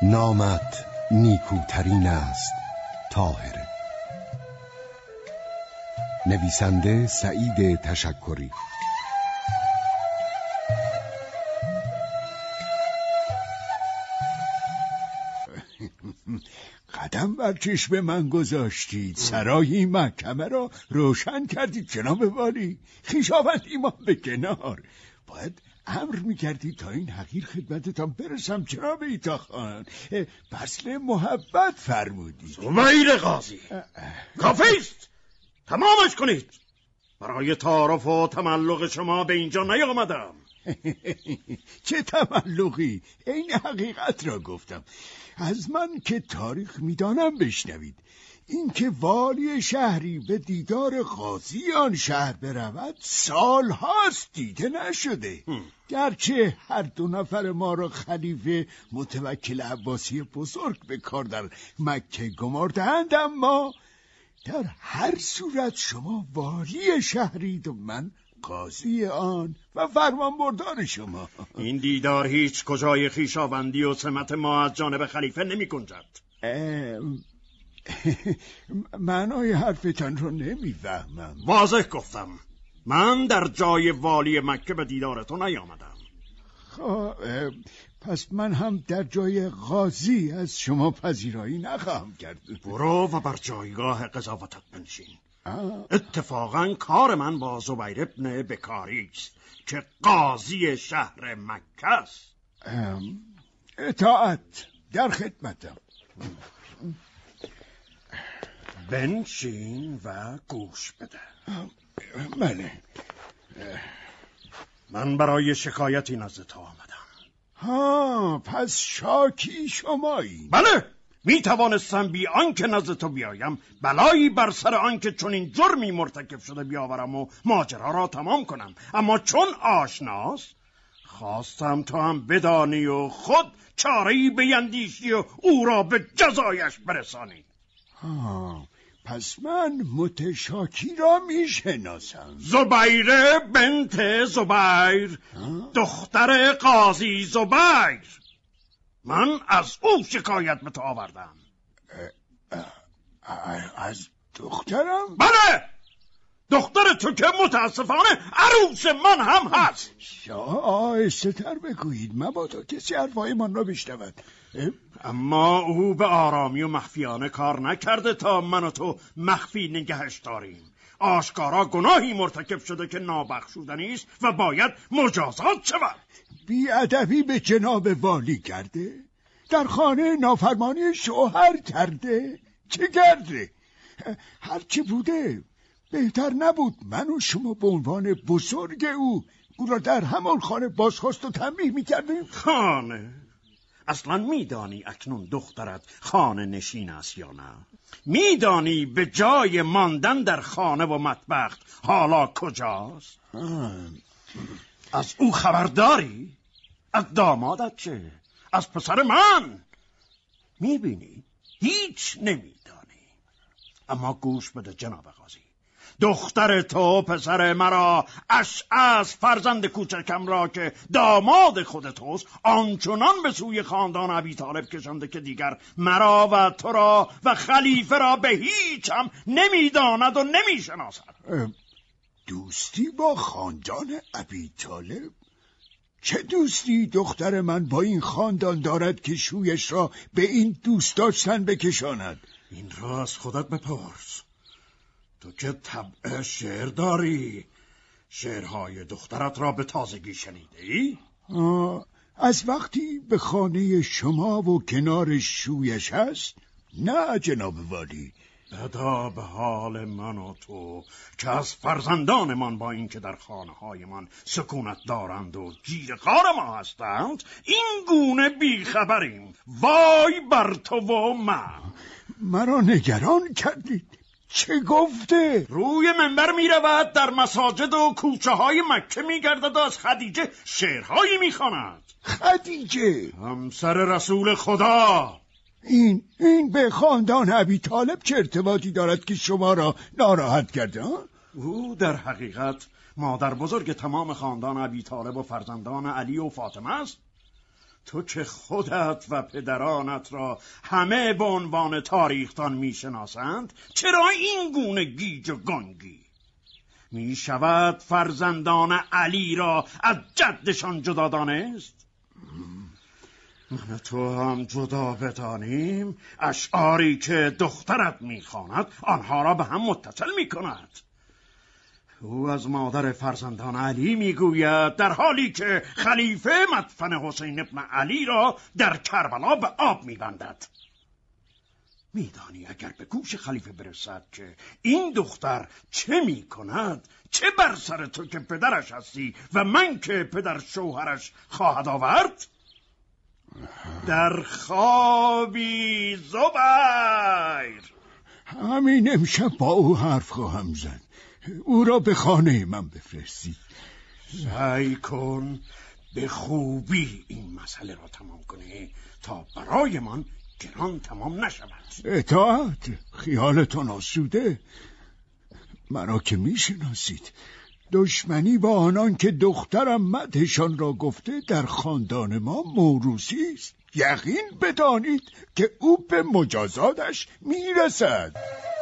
نامت نیکوترین است طاهره. نویسنده سعید تشکری. قدم بر چشم من گذاشتید، سرای محکمه را روشن کردید جناب والی. خویشاوند ایمان به کنار، باید امر میکردید تا این حقیر خدمتتان برسم جناب ایتاخان. فصل محبت فرمودید. زبیر قاضی، کافیست، تمامش کنید. برای تعارف و تملق شما به اینجا نیامدم. چه تملقی؟ این حقیقت را گفتم. از من که تاریخ میدانم بشنوید. این که والی شهری به دیدار قاضی آن شهر برود سال هاست دیده نشده. گرچه هر دو نفر ما را خلیفه متوکل عباسی بزرگ به کار در مکه گماردند، اما در هر صورت شما والی شهرید و من قاضی آن و فرمانبردار شما. این دیدار هیچ کجای خویشاوندی و سمت ما از جانب خلیفه نمی گنجد. معنای حرفتان رو نمیفهمم. واضح گفتم، من در جای والی مکه به دیدارتون نیامدم. پس من هم در جای قاضی از شما پذیرایی نخواهم کرد. برو و بر جایگاه قضاوتت بنشین. اتفاقا کار من با زبیر ابن بکاری است که قاضی شهر مکه است. اطاعت، در خدمتم. بنشین و گوش بده. بله. من برای شکایتی نزد تو آمدم. پس شاکی شمایی؟ بله، می توانستم بی آنکه نزد تو بیایم بلایی بر سر آنکه چون این جرمی مرتکب شده بیاورم و ماجرا را تمام کنم، اما چون آشناست خواستم تو هم بدانی و خود چاره‌ای بیندیشی و او را به جزایش برسانی. پس من متشاکی را میشناسم. زبیر بنت زبیر، دختر قاضی زبیر. من از او شکایت به تو آوردم. از دخترم؟ بله، دختر تو که متاسفانه عروس من هم هست. آهسته تر بگویید مبادا کسی حرفای من را بشنود. اما او به آرامی و مخفیانه کار نکرده تا من و تو مخفی نگهش داریم. آشکارا گناهی مرتکب شده که نابخشودنی است و باید مجازات شود. بی‌ادبی به جناب والی کرده، در خانه نافرمانی شوهر کرده. چه کرده؟ هرچی بوده بهتر نبود من و شما به عنوان بزرگ او را در همان خانه بازخواست و تنبیه میکردیم؟ خانه؟ اصلا میدانی اکنون دخترت خانه نشین است یا نه؟ میدانی به جای ماندن در خانه و مطبخ حالا کجاست؟ از او خبرداری؟ از دامادت چه؟ از پسر من؟ میبینی؟ هیچ نمیدانی. اما گوش بده جناب قاضی، دختر تو پسر مرا اشعث فرزند کوچکم را که داماد خود توست آنچنان به سوی خاندان ابی طالب کشنده که دیگر مرا و تو را و خلیفه را به هیچ هم نمیداند و نمیشناسد. دوستی با خاندان ابی طالب؟ چه دوستی دختر من با این خاندان دارد که شویش را به این دوست داشتن بکشاند؟ این را از خودت بپرس. تو که طبع شعر داری، شعرهای دخترت را به تازگی شنیده ای؟ از وقتی به خانه شما و کنار شویش هست؟ نه جناب والی. بدا به حال من و تو که از فرزندانمان با اینکه در خانه های من سکونت دارند و گیر کار ما هستند این گونه بیخبریم. وای بر تو و من. مرا نگران کردید. چه گفته؟ روی منبر می رود، در مساجد و کوچه های مکه می گردد و از خدیجه شعرهایی می خواند. خدیجه؟ همسر رسول خدا. این به خاندان ابی طالب چه ارتباطی دارد که شما را ناراحت کرده؟ او در حقیقت مادر بزرگ تمام خاندان ابی طالب و فرزندان علی و فاطمه است. تو که خودت و پدرانت را همه به عنوان تاریختان میشناسند، چرا این گونه گیج و گنگی؟ می شود فرزندان علی را از جدشان جدا دانست؟ من تو هم جدا بدانیم، اشعاری که دخترت میخواند آنها را به هم متصل میکند. او از مادر فرزندان علی میگوید، در حالی که خلیفه مدفن حسین ابن علی را در کربلا به آب میبندد. میدانی اگر به گوش خلیفه برسد که این دختر چه میکند، چه بر سر تو که پدرش هستی و من که پدر شوهرش خواهد آورد؟ در خوابی زبیر. همین امشب با او حرف خواهم زد. او را به خانه من بفرستی. سعی کن به خوبی این مسئله را تمام کنی تا برای من گران تمام نشود. اطاعت، خیالتون آسوده. مرا که میشناسید، دشمنی با آنان که دخترم مدحشان را گفته در خاندان ما موروثی است. یقین بدانید که او به مجازاتش میرسد.